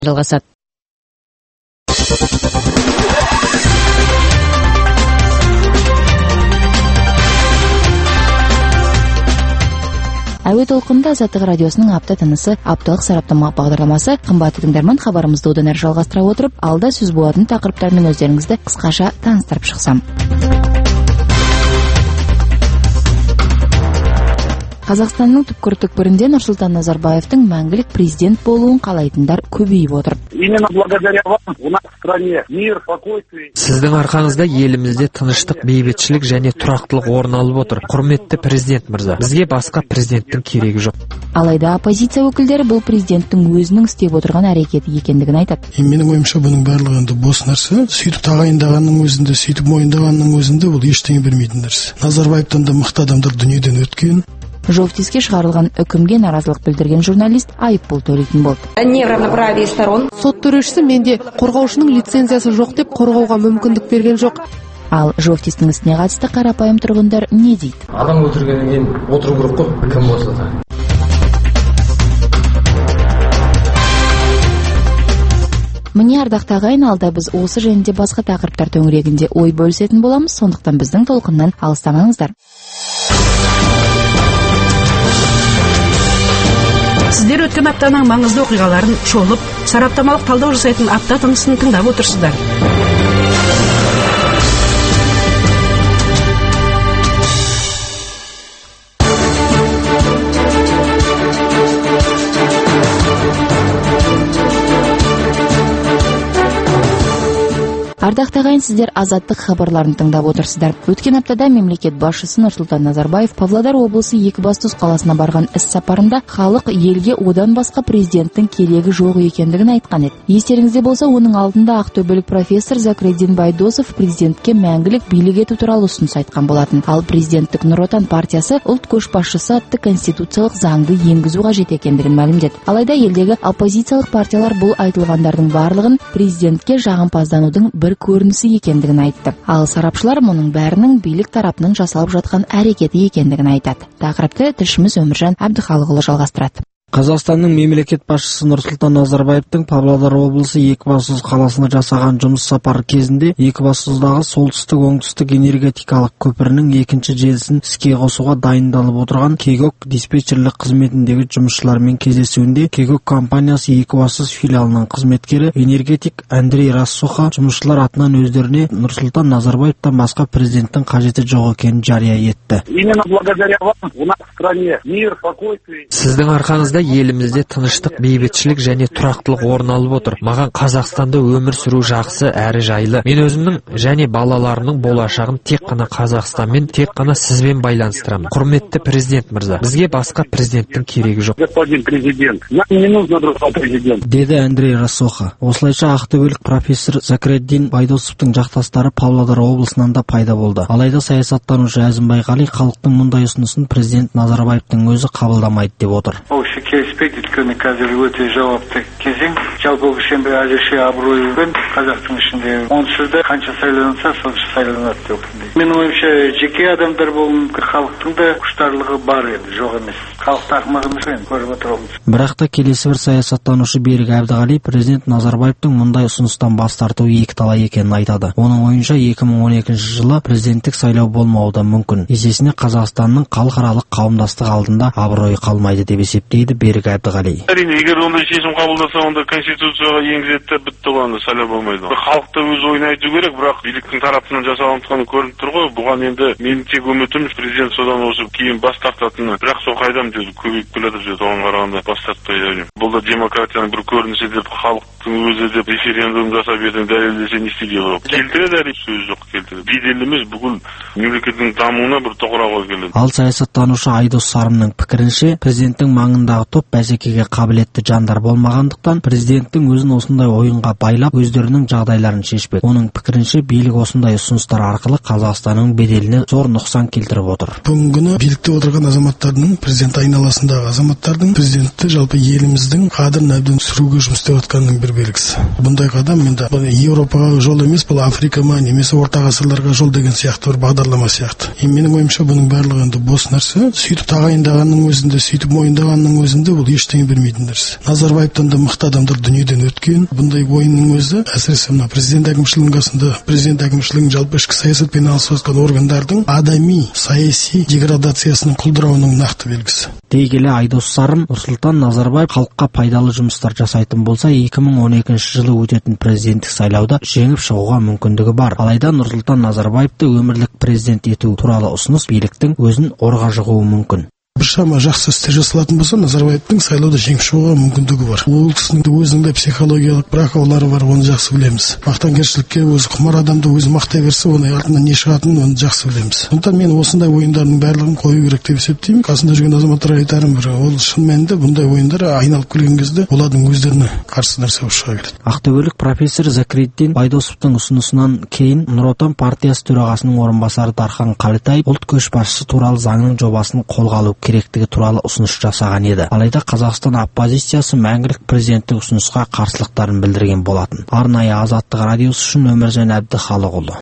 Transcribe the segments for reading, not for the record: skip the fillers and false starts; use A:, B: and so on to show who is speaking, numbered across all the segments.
A: жалғасады. Әуе толқынында Азаттық радиосының апта тынысы апталық сараптама бағдарламасы. Қымбатты тыңдарман, хабарымызды одан әрі жалғастыра отырып, алда сөз болатын тақырыптармен өздеріңізді қысқаша таныстырып шықсам. Қазақстанның түпкір-түпкірінде Нұрсұлтан Назарбаевтың мәңгілік президент болуын қалайтындар көбейіп отыр.
B: Именно благодаря вам у нас в стране мир, спокойствие.
C: Сіздің арқаңызда елімізде тыныштық, бейбітшілік және тұрақтылық орын алып отыр. Құрметті президент мырза, бізге басқа президенттің керегі жоқ.
A: Алайда оппозиция өкілдері бұл президенттің өзінің істеп отырған әрекеті екендігін айтады.
D: Менің ойымша бұның барлығы енді бос нәрсе. Сөйтіп тағайындағанның өзінде, сөйтіп мойындағанның өзінде бұл ештеңе бермейтін нәрсе. Назарбаевтан да мықты адамдар дүниеден өткен.
A: Жовтиске шығарылған үкімге наразылық білдірген журналист айыппұл төлейтін болды.
E: Неравноправие сторон.
F: Сот төрешісі менде қорғаушының лицензиясы жоқ деп қорғауға мүмкіндік берген жоқ.
A: Ал Жовтистің ісіне қатысты қарапайым тұрғындар не дейді?
G: Адам өлтіргеннен кейін отыру керек қой, кім болса да.
A: Міне, ардақты ағайын, алда біз осы және де басқа тақырыптар төңірегінде ой бөлісетін боламыз, сондықтан біздің толқыннан алыстамаңыздар.
H: Сіздер өткен аптаның маңызды оқиғаларын шолып, сараптамалық талдау жасайтын апта тынысын тыңдап отырсыздар.
A: Ардақты ағайын, сіздер азаттық хабарларын тыңдап отырсыздар. Өткен аптада мемлекет басшысы Нұрсұлтан Назарбаев Павлодар облысы Екібастұз қаласына барған іс сапарында халық елге одан басқа президенттің керегі жоқ екендігін айтқан еді. Естеріңізде болса, оның алдында ақтөбелік профессор Закреддин Байдосов президентке мәңгілік билік ету туралы ұсыныс айтқан болатын. Ал президенттік Нұр Отан партиясы ұлт көшбасшысы атты конституциялық заңды енгізу қажет екендігін мәлімдеді. Алайда елдегі оппозициялық партиялар бұл айтылғандардың барлығын президентке жағымпазданудың бір көрінісі екендігін айтты. Ал сарапшылар мұның бәрінің билік тарапының жасалып жатқан әрекеті екендігін айтады. Тақырыпты тілшіміз Өміржан Әбдіхалықұлы жалғастырады.
I: Қазақстанның мемлекет басшысы Нұрсұлтан Назарбаевтың Павлодар облысы Екібастұз қаласына жасаған жұмыс сапары кезінде Екібастұздағы солтүстік-оңтүстік энергетикалық көпірінің екінші желісін іске қосуға дайындалып отырған Кегок диспетчерлік қызметіндегі жұмысшылармен кездесуінде Кегок компаниясы Екібастұз филиалының қызметкері энергетик Андрей Рассоха жұмысшылар атынан өздеріне Нұрсұлтан Назарбаевтан басқа президенттің қажеті жоқ екенін жария етті.
B: Именно благодаря вам у нас в стране мир, спокойствие.
C: Сіздің арқаңызда елімізде тыныштық, бейбітшілік және тұрақтылық орын алып отыр. Маған Қазақстанда өмір сүру жақсы әрі жайлы. Мен өзімнің және балаларымның болашағын тек қана Қазақстанмен, тек қана сізбен байланыстырамын. Құрметті президент мырза, бізге басқа президенттің керегі жоқ.
B: Господин президент, нам не нужно другой президент.
I: Деді Андрей Рассоха. Осылайша ақтөбелік профессор Закреддин Байдосовтың жақтастары Павлодар облысынан да пайда болды. Алайда саясаттанушы Әзімбай Қали халықтың мұндай ұсынысын президент Назарбаевтың өзі қабылдамайды деп отыр.
J: Келіспейді, өйткені қазір өте жауапты кезең. Жалпы үшін әзірше абыройы үлкен. Қазақтың ішінде онсыз да қанша сайланса, сонша сайланады деп отырмын. Менің ойымша, жеке адамдар болуы мүмкін, халықтың да құштарлығы бар еді, жоқ емес. Халықты ақымақ емес енді көріп отырмыз.
I: Бірақ та келесі бір саясаттанушы Берік Әбдіғали президент Назарбаевтың мұндай ұсыныстан бас тартуы екіталай екенін айтады. Оның ойынша 2012 жылы президенттік сайлау болмауы да мүмкін. Есесіне Қазақстанның халықаралық қауымдастық алдында абыройы қалмайды деп есептейді Берік Әбдіғали.
K: Әрине, егер ондай шешім қабылдаса, онда конституцияға енгізеді, бітті ғой, сайлау болмайды. Халықта өз ойын айту керек, бірақ биліктің тарапынан жасалып жатқаны көрініп тұр ғой. Бұған енді менің тек үмітім президент содан осы кейін бас тартатыны. Бірақ сол қайдам деді, көбейіп келеді деді, оған қарағанда бас тартпайды. Бұл да демократияның бір көрінісі деп, халықтың өзі деп референдум жасап ертең дәлелдесе не істейді ғой. Келтіреді, әрине, сөз жоқ келтіреді. Беделі емес, бүкіл мемлекеттің дамуына бір тоқырауға келеді.
I: Ал саясаттанушы Айдос Сарымның пікірінше, президенттің маңындағы топ бәсекеге қабілетті жандар болмағандықтан президенттің өзін осындай ойынға байлап өздерінің жағдайларын шешпек. Оның пікірінше билік осындай ұсыныстар арқылы Қазақстанның беделіне зор нұқсан келтіріп отыр.
D: Бүгінгі күні билікте отырған азаматтардың, президент айналасындағы азаматтардың президентті жалпы еліміздің қадірін әбден түсіруге жұмыс істеп жатқанының бір өздері белгісі. Бұндай қадам енді Европаға жол емес, бұл Африкаға немесе орта ғасырларға жол деген сияқты бір бағдарлама сияқты. Менің ойымша бұның барлығы енді бос нәрсе. Сөйтіп тағайындағанның өзінде, сөйтіп мойындағанның өзінде бұл ештеңе бермейтін нәрсе. Назарбаевтан да мықты адамдар дүниеден өткен. Бұндай ойынның өзі әсіресе мына президент әкімшілігінің қасында, президент әкімшілігінің жалпы ішкі саясатпен айналысқан органдардың адами саяси деградациясының құлдырауының нақты белгісі.
I: Дей келе Айдос Сарым, Нұрсұлтан Назарбаев халыққа пайдалы жұмыстар жасайтын болса, 2012 жылы өтетін президенттік сайлауда жеңіп шығуға мүмкіндігі бар. Алайда Нұрсұлтан Назарбаевты өмірлік президент ету туралы ұсыныс биліктің өзін орға жығуы мүмкін.
D: Біршама жақсы істер жасалатын болса, Назарбаевтың сайлауда жеңіп шығуға мүмкіндігі бар. Ол кісінің өзінің де психологиялық бір ақаулары бар, оны жақсы білеміз. Мақтанкершілікке өзі құмар адамды өзі мақтай берсе, оның артынан не шығатынын оны жақсы білеміз. Сондықтан мен осындай ойындардың барлығын қою керек деп есептеймін. Қасында жүрген азаматтарға айтарым бір, ол шын мәнінде бұндай ойындар айналып келген кезде олардың өздеріне қарсы нәрсе болып шыға келеді.
I: Ақтөбелік профессор Закириддин Байдосовтың ұсынысынан кейін Нұр Отан партиясы төрағасының орынбасары Дархан Қалитай ұлт көшбасшысы туралы заңның жобасын қолға алу керектігі туралы ұсыныс жасаған еді. Алайда Қазақстан оппозициясы мәңгілік президенттік ұсынысқа қарсылықтарын білдірген болатын. Арнайы Азаттық радиосы үшін Өміржан Әбдіхалықұлы.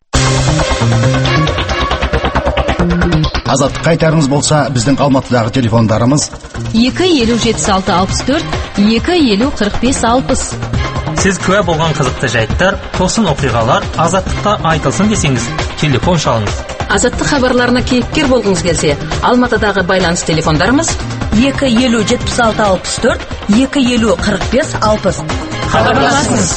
E: Азаттық қайтарыңыз болса, біздің Алматыдағы телефондарымыз
L: 2507664 2504560.
M: Сіз куә болған қызықты жайттар, тосын оқиғалар Азаттықта айтылсын десеңіз, телефон шалыңыз.
L: Азаттық хабарларына кейіпкер болғыңыз келсе, Алматыдағы байланыс телефондарымыз 2507664 2504560. Хабарласыңыз.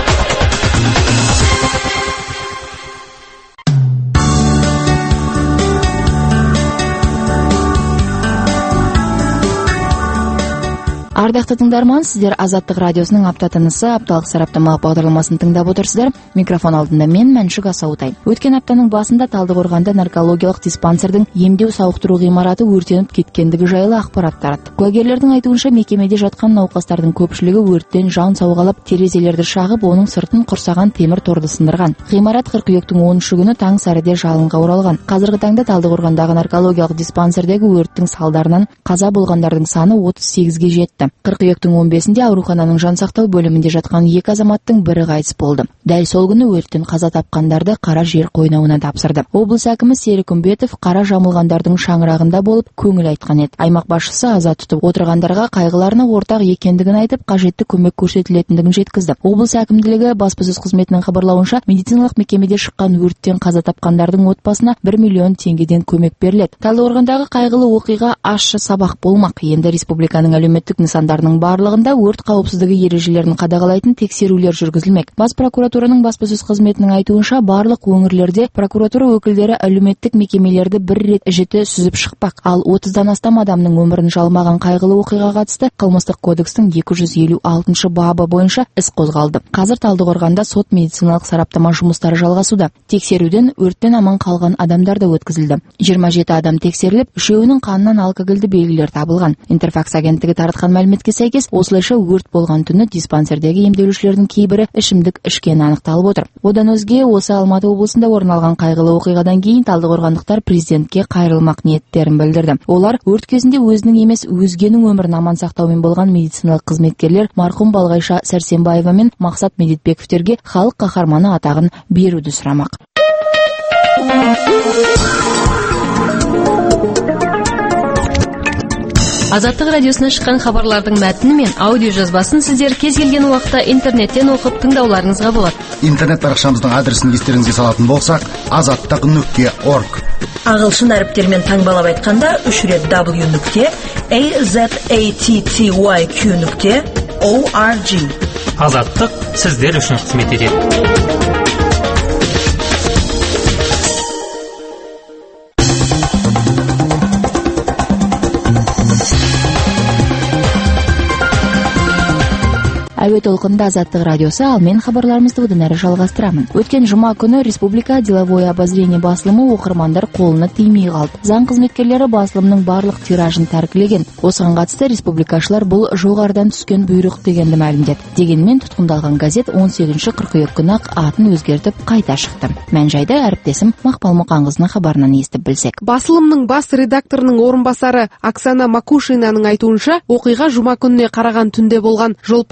A: Ардақты тыңдарман, сіздер Азаттық радиосының апта тынысы апталық сараптама бағдарламасын тыңдап отырсыздар. Микрофон алдында мен Мәншүк Асаутай. Өткен аптаның басында Талдықорғанда наркологиялық диспансердің емдеу сауықтыру ғимараты өртеніп кеткендігі жайлы ақпарат таратты. Куәгерлердің айтуынша, мекемеде жатқан науқастардың көпшілігі өрттен жан сауғалап, терезелерді шағып, оның сыртын құрсаған темір торды сындырған. Ғимарат қыркүйектің 10 күні таң сәріде жалынға оралған. Қазіргі таңда Талдықорғандағы наркологиялық диспансердегі өрттің салдарынан қаза болғандардың саны 38-ге жетті. Қыркүйектің 15-інде аурухананың жансақтау бөлімінде жатқан 2 азаматтың бірі қайтыс болды. Дәл сол күні өрттен қаза тапқандарды қара жер қойнауына тапсырды. Облыс әкімі Серік Үмбетов қара жамылғандардың шаңырағында болып көңіл айтқан еді. Аймақ басшысы аза тұтып отырғандарға қайғыларына ортақ екендігін айтып, қажетті көмек көрсетілетіндігін жеткізді. Облыс әкімдігі баспасөз қызметінің хабарлауынша, медициналық мекемеде шыққан өрттен қаза тапқандардың отбасына 1 миллион теңгеден көмек беріледі. Талдықорғандағы қайғылы оқиға ащы сабақ болмақ. Енді республиканың әлеуметтік нысандарының барлығында өрт қауіпсіздігі ережелерін қадағалайтын тексерулер жүргізілмек. Бас прокуратураның баспасөз қызметінің айтуынша, барлық өңірлерде прокуратура өкілдері әлеуметтік мекемелерді бір рет жіті сүзіп шықпақ. Ал 30-дан астам адамның өмірін жалмаған қайғылы оқиғаға қатысты қылмыстық кодекстің 256 бабы бойынша іс қозғалды. Қазір Талдықорғанда сот медициналық сараптама жұмыстары жалғасуда. Тексеруден өрттен аман қалған адамдар да өткізілді. 27 адам тексеріліп, 3-інің қанынан алкогольді белгілер табылған. Интерфакс агенттігі таратқан мәліметке сәйкес, осылайша өрт болған түні диспансердегі емделушілердің кейбірі ішімдік ішкені анықталып отыр. Одан өзге, осы Алматы облысында орын алған қайғылы оқиғадан кейін талдықорғандықтар президентке қайрылмақ ниеттерін білдірді. Олар өрт кезінде өзінің емес, өзгенің өмірін аман сақтаумен болған медициналық қызметкерлер марқұм Балғайша Сәрсенбаева мен Мақсат Медетбековтерге халық қаһарманы атағын беруді сұрамақ.
L: Азаттық радиосына шыққан хабарлардың мәтіні мен аудио жазбасын сіздер кез келген уақытта интернеттен оқып тыңдауларыңызға болады.
E: Интернет парақшамыздың адресін естеріңізге салатын болсақ, azаттық.org.
L: Ағылшын әріптермен таңбалап айтқанда 3 рет w.azattyq.org.
M: Азаттық сіздер үшін қызмет етеді.
A: Әуе толқында Азаттық радиосы, ал мен хабарларымызды одан әрі жалғастырамын. Өткен жұма күні Республика деловое обозрение басылымы оқырмандар қолына тимей қалды. Заң қызметкерлері басылымның барлық тиражын тәркілеген. Осыған қатысты республикашылар бұл жоғарыдан түскен бұйрық дегенді мәлімдеді. Дегенмен тұтқындалған газет 18 қыркүйек күні атын өзгертіп қайта шықты. Мән-жайды әріптесім Мақпал Мұқанқызының хабарынан естіп білсек.
F: Басылымның бас редакторының орынбасары Оксана Макушинаның айтуынша, оқиға жұма күніне қараған түнде болған. Жол полициясы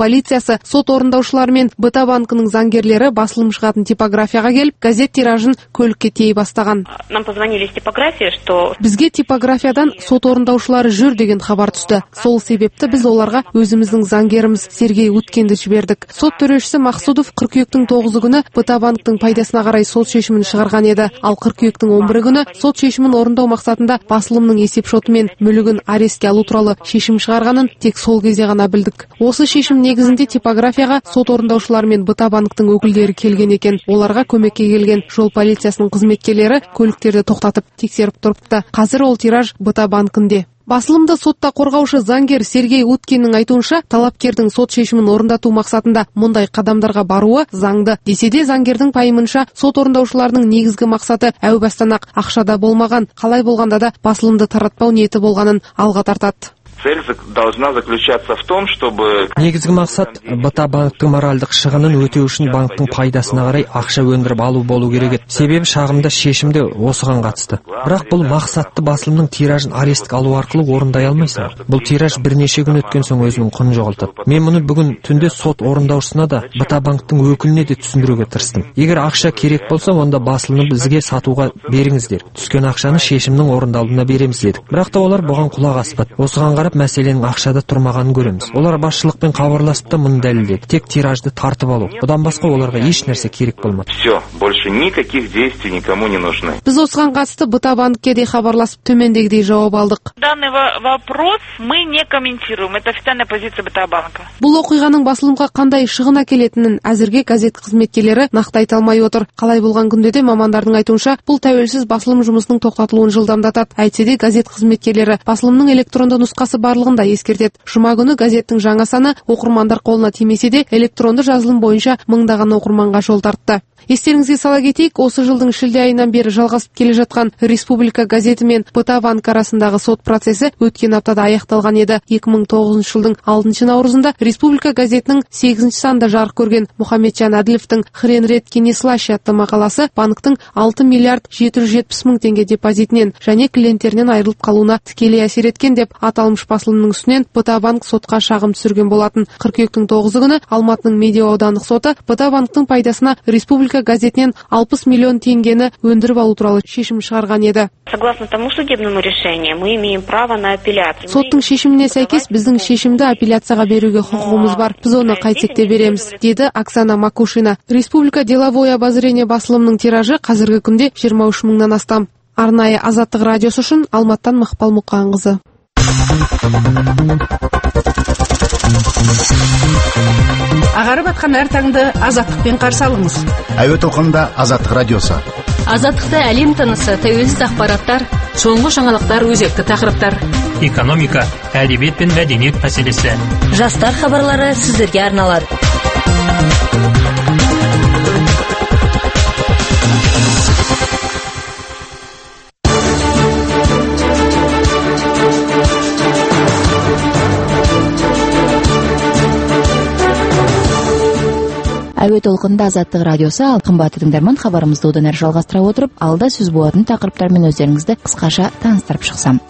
F: компаниясы сот орындаушылары мен БТА банкының заңгерлері басылым шығатын типографияға келіп, газет тиражын көлікке тией бастаған.
N: Нам позвонили из типографии, что
F: бізге типографиядан сот орындаушылары жүр деген хабар түсті. Сол себепті біз оларға өзіміздің заңгеріміз Сергей Уткинді жібердік. Сот төрешісі Мақсудов қыркүйектің 9 күні БТА банктың пайдасына қарай сот шешімін шығарған еді. Ал қыркүйектің 11 күні сот шешімін орындау мақсатында басылымның есепшоты мен мүлігін арестке алу туралы шешім шығарғанын тек сол кезде ғана білдік. Осы шешім негізінде типографияға сот орындаушылары мен БТА банктың өкілдері келген екен. Оларға көмекке келген жол полициясының қызметкерлері көліктерді тоқтатып тексеріп тұрыпты. Қазір ол тираж БТА банкінде. Басылымды сотта қорғаушы заңгер Сергей Уткиннің айтуынша, талапкердің сот шешімін орындату мақсатында мұндай қадамдарға баруы заңды. Десе де заңгердің пайымынша, сот орындаушыларының негізгі мақсаты әу бастан-ақ ақшада болмаған, қалай болғанда да басылымды таратпау ниеті болғанын алға тартады.
O: Цель должна заключаться в том, чтобы...
C: Негізгі мақсат БТА банктың моральдық шығынын өтеу үшін банктың пайдасына қарай ақша өндіріп алу болу керек еді. Себебі шағымда шешімде осыған қатысты. Бірақ бұл мақсатты басылымның тиражын арестке алу арқылы орындай алмайсың. Бұл тираж бірнеше күн өткен соң өзінің құнын жоғалтады. Мен мұны бүгін түнде сот орындаушысына да БТА банктың өкіліне де түсіндіруге тырыстым. Егер ақша керек болса, онда басылымды бізге сатуға беріңіздер. Түскен ақшаны шешімнің орындалуына береміз дедік. Бірақ та олар бұған құлақ аспады. Осыған қарап мәселенің ақшада тұрмағанын көреміз. Олар басшылықпен хабарласып та мұны дәлелдеді. Тек тиражды тартып алу. Бұдан басқа оларға еш нәрсе керек болмады.
O: Все, больше никаких действий никому не нужны.
F: Біз осыған қатысты БТА банкке де хабарласып төмендегідей жауап алдық.
N: Данный вопрос мы не комментируем. Это официальная позиция БТА банка.
F: Бұл оқиғаның басылымға қандай шығын әкелетінін әзірге газет қызметкерлері нақты айта алмай отыр. Қалай болған күнде де мамандардың айтуынша, бұл тәуелсіз басылым жұмысының тоқтатылуын жылдамдатады. Әйтсе де газет қызметкерлері басылымның электронды нұсқасы барлығында ескертеді. Жұма күні газеттің жаңа саны оқырмандар қолына тимесе де электронды жазылым бойынша мыңдаған оқырманға жол тартты. Естеріңізге сала кетейік, осы жылдың шілде айынан бері жалғасып келе жатқан Республика газеті мен БТА банк арасындағы сот процесі өткен аптада аяқталған еді. 2009 жылдың 6 наурызында Республика газетінің 8 санда жарық көрген Мұхамеджан Әділовтің «Хрен рет кенеслаще» атты мақаласы банктың 6 миллиард 770 мың теңге депозитінен және клиенттерінен айырылып қалуына тікелей әсер еткен деп аталмыш басылымның үстінен БТА банк сотқа шағым түсірген болатын. Қыркүйектің 9 күні Алматының Медеу аудандық соты БТА банктың пайдасына Республика газетінен 60 миллион теңгені өндіріп алу туралы шешім шығарған еді.
N: Согласно тому судебному решению, мы имеем право на апелляцию.
F: Соттың шешіміне сәйкес біздің шешімді апелляцияға беруге құқығымыз бар. Біз оны қайтсек те береміз, деді Оксана Макушина. Республика деловое обозрение басылымның тиражы қазіргі күнде 23 мыңнан астам. Арнайы Азаттық радиосы үшін Алматтан Мақпал Мұқанқызы.
H: Ағарып атқан әр таңды азаттықпен қарсы алыңыз.
E: Әуе толқынында Азаттық радиосы.
L: Азаттықта әлем тынысы, тәуелсіз ақпараттар,
H: соңғы жаңалықтар, өзекті тақырыптар.
M: Экономика, әдебиет пен мәдениет мәселесі.
L: Жастар хабарлары сіздерге арналады.
A: Әуе толқынында Азаттық радиосы, ал қымбатты тыңдарман, хабарымызды одан әрі жалғастыра отырып, алда сөз болатын тақырыптармен өздеріңізді қысқаша таныстырып шықсам.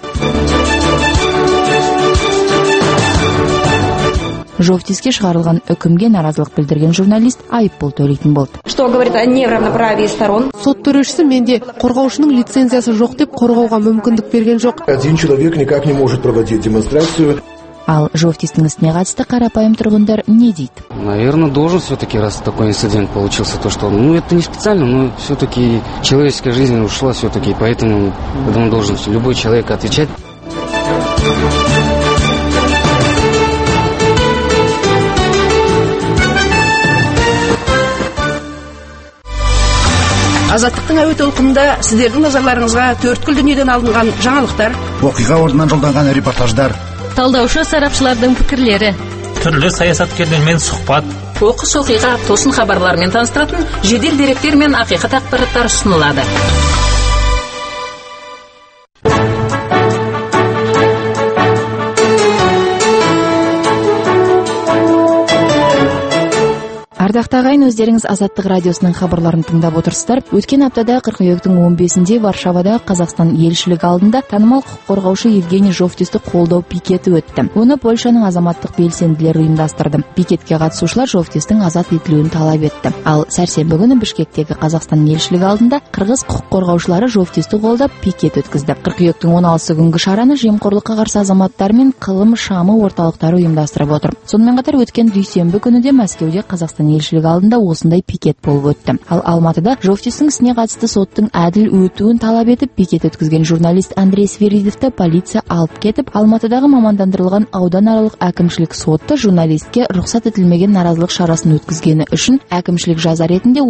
A: Жовтиске шығарылған үкімге наразылық білдірген журналист айыппұл төлейтін болды.
P: Что говорит о неравноправии сторон?
F: Сот төрешісі менде қорғаушының лицензиясы жоқ деп қорғауға мүмкіндік берген жоқ.
Q: Один человек никак не может проводить демонстрацию.
A: Ал Жовтистің ісіне қатысты қарапайым тұрғындар не дейді?
R: Наверное, должен все-таки, раз такой инцидент получился, то что, это не специально, но все-таки человеческая жизнь ушла все-таки, поэтому он должен любой человек отвечать.
H: Азаттықтың әуе толқынында сіздердің назарларыңызға төрткүл дүниеден алынған жаңалықтар,
E: оқиға орнынан жолданған репортаждар,
L: талдаушы сарапшылардың пікірлері,
M: түрлі саясаткерлермен сұхбат,
H: оқыс оқиға тосын хабарлармен таныстыратын жедел деректер мен ақиқат ақпараттар ұсынылады.
A: Ардақта ағайын, өздеріңіз Азаттық радиосының хабарларын тыңдап отырсыздар. Өткен аптада қыркүйектің 15-інде Варшавада Қазақстан елшілігі алдында танымал құқық қорғаушы Евгений Жовтисті қолдау пикеті өтті. Оны Польшаның азаматтық белсенділері ұйымдастырды. Пикетке қатысушылар Жовтистің азат етілуін талап етті. Ал сәрсенбі күні Бішкектегі Қазақстан елшілігі алдында қырғыз құқық қорғаушылары Жовтисті қолдап пикет өткізді. Қыркүйектің 16 күнгі шараны жемқорлыққа қарсы азаматтар мен қылым шамы орталықтары ұйымдастырып отыр. Сонымен қатар өткен дүйсенбі күні де Мәскеуде Қазақстан елшілігі алдында осындай пикет болып өтті. Ал Алматыда Жовтистің ісіне қатысты соттың әділ өтуін талап етіп пикет өткізген журналист Андрей Свиридовты полиция алып кетіп, Алматыдағы мамандандырылған ауданаралық әкімшілік сотты журналистке рұқсат етілмеген наразылық шарасын өткізгені үшін әкімшілік жаза ретінде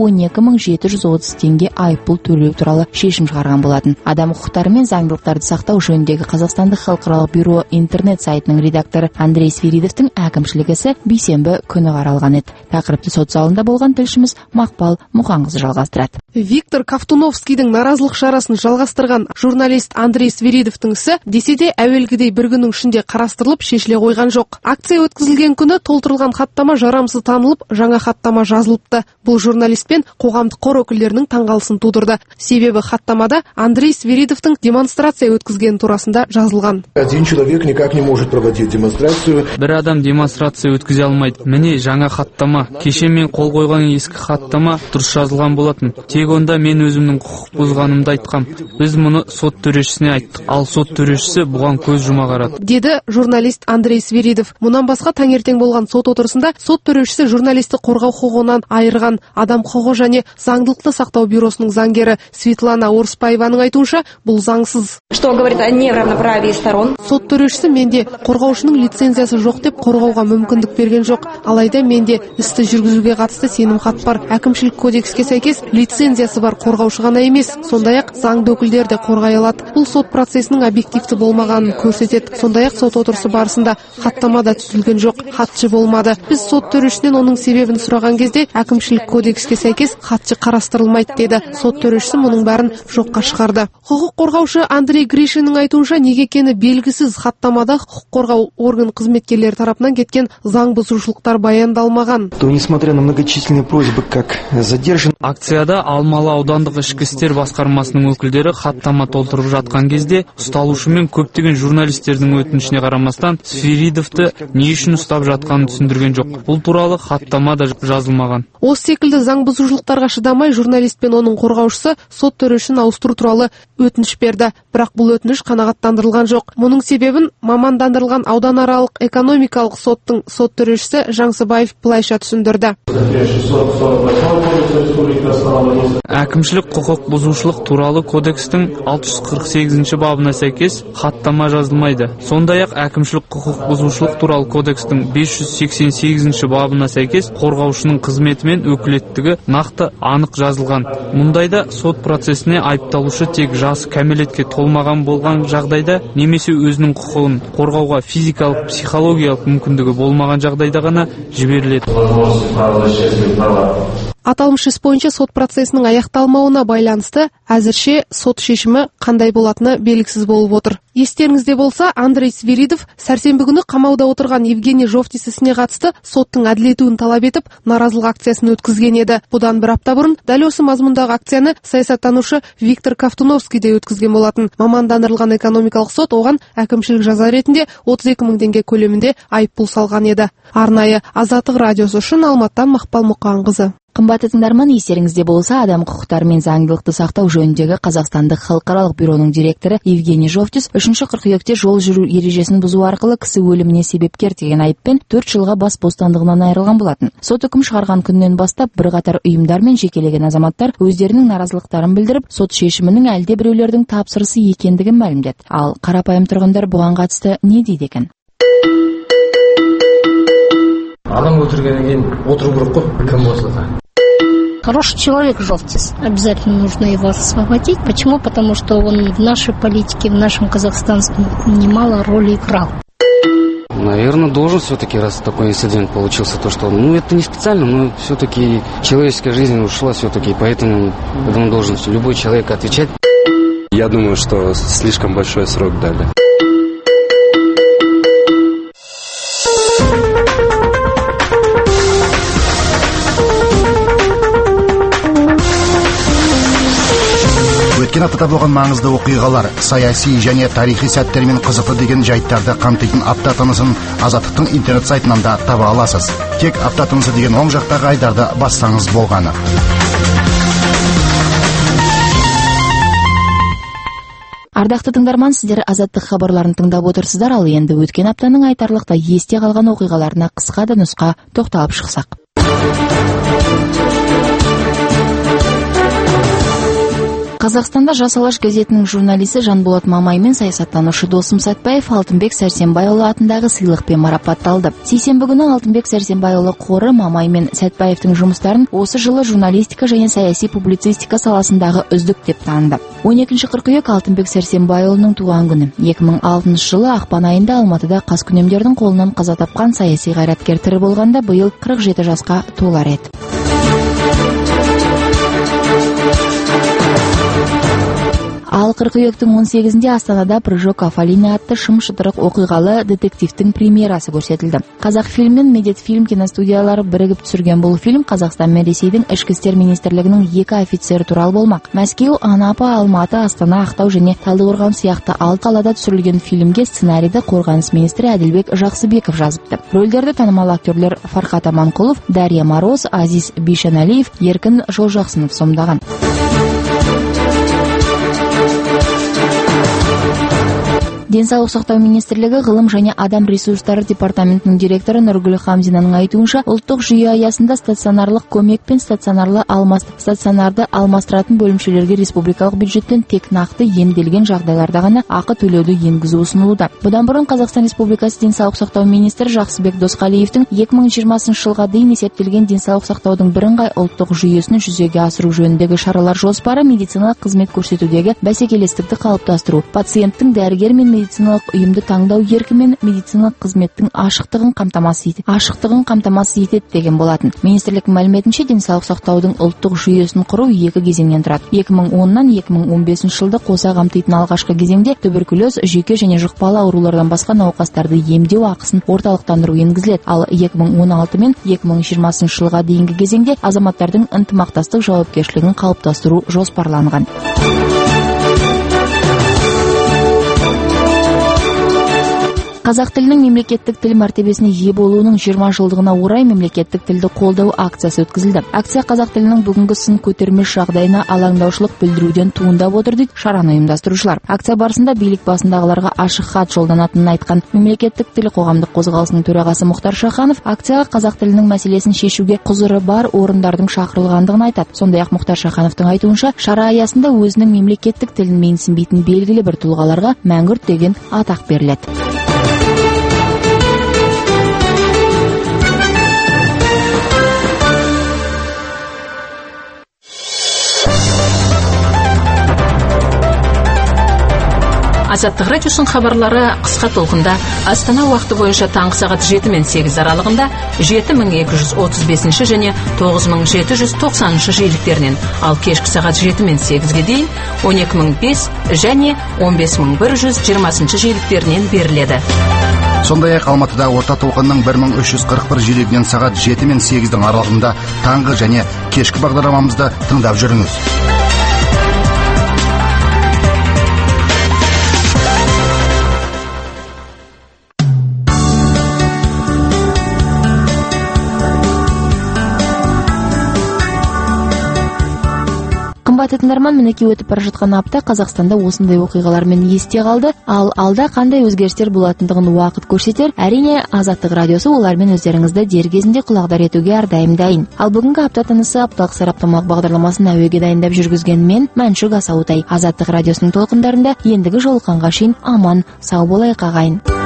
A: 12.730 теңге айыппұл төлеу туралы шешім шығарған болатын. Адам құқықтары мен заңдылықтарды сақтау жөніндегі Қазақстандық халықаралық бюро интернет сайтының редакторы Андрей Свиридовтың әкімшілік ісі бейсенбі күні қаралған еді. Тақырыпты сот залында болған тілшіміз Мақпал Мұқанқызы жалғастырады.
F: Виктор Ковтуновскийдің наразылық шарасын жалғастырған журналист Андрей Свиридовтың ісі десе де әуелгідей бір күннің ішінде қарастырылып шешіле қойған жоқ. Акция өткізілген күні толтырылған хаттама жарамсыз танылып, жаңа хаттама жазылыпты. Бұл журналист пен қоғамдық қор өкілдерінің таңғалысын тудырды. Себебі хаттамада Андрей Свиридовтың демонстрация өткізгені турасында жазылған.
Q: Один человек никак не может проводить демонстрацию.
S: Бір адам демонстрация өткізе алмайды. Міне жаңа хаттама. Кеше мен қол қойған ескі хаттама дұрыс жазылған болатын. Тек онда мен өзімнің құқық бұзғанымды айтқам. Біз мұны сот төрешісіне айттық, ал сот төрешісі бұған көз жұма қарады,
F: деді журналист Андрей Свиридов. Мұнан басқа таңертең болған сот отырысында сот төрешісі журналисті қорғау құқығынан айырған адам құқығы және заңдылықты сақтау бюросының заңгері Светлана Орыспаеваның айтуынша, бұл заңсыз.
P: Что говорит о неравноправии сторон?
F: Сот төрешісі менде қорғаушының лицензиясы жоқ деп қорғауға мүмкіндік берген жоқ. Алайда менде істі жүргізуге қатысты сенімхат бар. Әкімшілік кодекске сәйкес лицензиясы бар қорғаушы ғана емес, сондай-ақ заңды өкілдер де қорғай алады. Бұл сот процесінің объективті болмағанын көрсетеді. Сондай-ақ сот отырысы барысында хаттама да түзілген жоқ, хатшы болмады. Біз сот төрешісінен оның себебін сұраған кезде әкімшілік кодекске сәйкес хатшы қарастырылмайды деді. Сот төрешісі мұның бәрін жоққа шығарды. Құқық қорғаушы Андрей Гришиннің айтуынша, неге екені белгісіз хаттамада құқық қорғау орган қызметкерлері тарапынан кеткен заң бұзушылықтар баяндалмаған.
T: Несмотря на многочисленные просьбы, как задержан.
S: Акцияда Алмалы аудандық ішкі істер басқармасының өкілдері хаттама толтырып жатқан кезде ұсталушы мен көптеген журналистердің өтінішіне қарамастан Свиридовты не үшін ұстап жатқанын түсіндірген жоқ. Бұл туралы хаттамада жазылмаған.
F: Осы секілді заң бұзушылықтарға шыдамай журналист пен оның қорғаушысы сот төрешісін ауыстыру туралы өтініш берді. Бірақ бұл өтініш қанағаттандырылған жоқ. Мұның себебін мамандандырылған ауданаралық экономикалық соттың сот төрешісі Жаңсыбаев былайша түсіндірді.
S: Әкімшілік құқық бұзушылық туралы кодекстің 648 бабына сәйкес хаттама жазылмайды. Сондай-ақ әкімшілік құқық бұзушылық туралы кодекстің 588 бабына сәйкес қорғаушының қызметі мен өкілеттігі нақты анық жазылған. Мұндайда сот процесіне айыпталушы тек жасы кәмелетке толмаған болған жағдайда немесе өзінің құқығын қорғауға физикалық, психологиялық мүмкіндігі болмаған жағдайда ғана жіберіледі.
F: Аталмыш іс бойынша сот процесінің аяқталмауына байланысты әзірше сот шешімі қандай болатыны белгісіз болып отыр. Естеріңізде болса, Андрей Свиридов сәрсенбі күні қамауда отырған Евгений Жовтис ісіне қатысты соттың әділетуін талап етіп, наразылық акциясын өткізген еді. Бұдан бір апта бұрын дәл осы мазмұндағы акцияны саясаттанушы Виктор Ковтуновский де өткізген болатын. Мамандандырылған экономикалық сот оған әкімшілік жаза ретінде 32.000 теңге көлемінде айыппұл салған еді. Арнайы Азаттық радиосы үшін Алматыдан Мақпал Мұқанқызы.
A: Қымбатты тыңдарман, естеріңізде болса, адам құқықтары мен заңдылықты сақтау жөніндегі Қазақстандық халықаралық бюроның директоры Евгений Жовтис 3 қыркүйекте жол жүру ережесін бұзу арқылы кісі өліміне себепкер деген айыппен 4 жылға бас бостандығынан айырылған болатын. Сот үкім шығарған күннен бастап бірқатар ұйымдар мен жекелеген азаматтар өздерінің наразылықтарын білдіріп, сот шешімінің әлде біреулердің тапсырысы екендігін мәлімдеді. Ал қарапайым тұрғындар бұған қатысты не дейді екен?
G: Адам өлтіргеннен кейін отыру керек қой, кім болса да.
U: Хороший человек Жовтис. Обязательно нужно его освободить. Почему? Потому что он в нашей политике, в нашем Казахстане немало роли играл.
R: Наверное, должен все-таки, раз такой инцидент получился, то что, это не специально, но все-таки человеческая жизнь ушла все-таки, поэтому он должен любой человек отвечать.
V: Я думаю, что слишком большой срок дали.
E: өткен аптада болған маңызды оқиғалар, саяси және тарихи сәттермен қызықты деген жайттарды қамтитын апта тынысын Азаттықтың интернет сайтынан да таба аласыз. Тек апта тынысы деген оң жақтағы айдарды бассаңыз болғаны.
A: Ардақты тыңдарман, сіздер Азаттық хабарларын тыңдап отырсыздар, ал енді өткен аптаның айтарлықтай есте қалған оқиғаларына қысқа да нұсқа тоқталып шықсақ. Қазақстанда Жас Алаш газетінің журналисі Жанболат Мамай мен саясаттанушы Досым Сәтбаев Алтынбек Сәрсенбайұлы атындағы сыйлықпен марапатталды. Сейсенбі күні Алтынбек Сәрсенбайұлы қоры Мамай мен Сәтбаевтың жұмыстарын осы жылы журналистика және саяси публицистика саласындағы үздік деп таныды. 12 қыркүйек Алтынбек Сәрсенбайұлының туған күні. 2006 жылы ақпан айында Алматыда қаскүнемдердің қолынан қаза тапқан саяси қайраткер тірі болғанда биыл 47 жасқа толар еді. Ал қыркүйектің 18-інде Астанада Прыжок Афалина атты шым-шытырық оқиғалы детективтің премьерасы көрсетілді. Қазақфильм мен Медетфильм киностудиялары бірігіп түсірген бұл фильм Қазақстан мен Ресейдің ішкі істер министрлігінің 2 офицері туралы болмақ. Мәскеу, Анапа, Алматы, Астана, Ақтау және Талдықорған сияқты 6 қалада түсірілген фильмге сценарийді қорғаныс министрі Әділбек Жақсыбеков жазыпты. Рөлдерді танымал актерлер Фархат Аманқұлов, Дарья Мороз, Азиз Бишаналиев, Еркін Жолжақсынов сомдаған. Денсаулық сақтау министрлігі ғылым және адам ресурстары департаментінің директоры Нұргүл Хамзинаның айтуынша, ұлттық жүйе аясында стационарлық көмек пен стационарды алмастыратын бөлімшелерге республикалық бюджеттен тек нақты емделген жағдайларда ғана ақы төлеуді енгізу ұсынылуда. Бұдан бұрын Қазақстан Республикасы денсаулық сақтау министрі Жақсыбек Досқалиевтің 2020 жылға дейін есептелген денсаулық сақтаудың бірыңғай ұлттық жүйесін жүзеге асыру жөніндегі шаралар жоспары медициналық қызмет көрсетудегі бәсекелестікті қалыптастыру, пациенттің дәрігер мен медициналық ұйымды таңдау еркі мен медициналық қызметтің ашықтығын қамтамасыз етеді деген болатын. Министрліктің мәліметінше, денсаулық сақтаудың ұлттық жүйесін құру 2 кезеңнен тұрады. 2010-нан 2015 жылды қоса қамтитын алғашқы кезеңде туберкулез, жүйке және жұқпалы аурулардан басқа науқастарды емдеу ақысын орталықтандыру енгізіледі. Ал 2016 мен 2020 жылға дейінгі кезеңде азаматтардың ынтымақтастық жауапкершілігін қалыптастыру жоспарланған. Қазақ тілінің мемлекеттік тіл мәртебесіне ие болуының 20 жылдығына орай мемлекеттік тілді қолдау акциясы өткізілді. Акция қазақ тілінің бүгінгі сын көтермеш жағдайына алаңдаушылық білдіруден туындап отыр дейді шараны ұйымдастырушылар. Акция барысында билік басындағыларға ашық хат жолданатынын айтқан мемлекеттік тіл қоғамдық қозғалысының төрағасы Мұхтар Шаханов акцияға қазақ тілінің мәселесін шешуге құзыры бар орындардың шақырылғандығын айтады. Сондай-ақ Мұхтар Шахановтың айтуынша, шара аясында өзінің мемлекеттік тілін менсінбейтін белгілі бір тұлғаларға мәңгүрт деген атақ беріледі.
B: Азаттық радиосының хабарлары қысқа толқында Астана уақыты бойынша таңғы сағат 7 мен 8 аралығында 7235 және 9790 жиіліктерінен, ал кешкі сағат 7 мен 8-ге дейін 12005 және 15120 жиіліктерінен беріледі.
E: Сондай-ақ Алматыда орта толқынның 1341 жиілігінен сағат 7 мен 8-дің аралығында таңғы және кешкі бағдарламамызды тыңдап жүріңіз.
A: Қымбатты тыңдарман, мінекей өтіп бара жатқан апта Қазақстанда осындай оқиғалармен есте қалды. Ал алда қандай өзгерістер болатындығын уақыт көрсетер. Әрине, Азаттық радиосы олармен өздеріңізді дер кезінде құлағдар етуге әрдайым дайын. Ал бүгінгі апта тынысы апталық сараптамалық бағдарламасын әуеге дайындап жүргізген мен, Мәншүк Асауытай. Азаттық радиосының толқындарында ендігі жолыққанға шейін аман, сау болайық ағайын.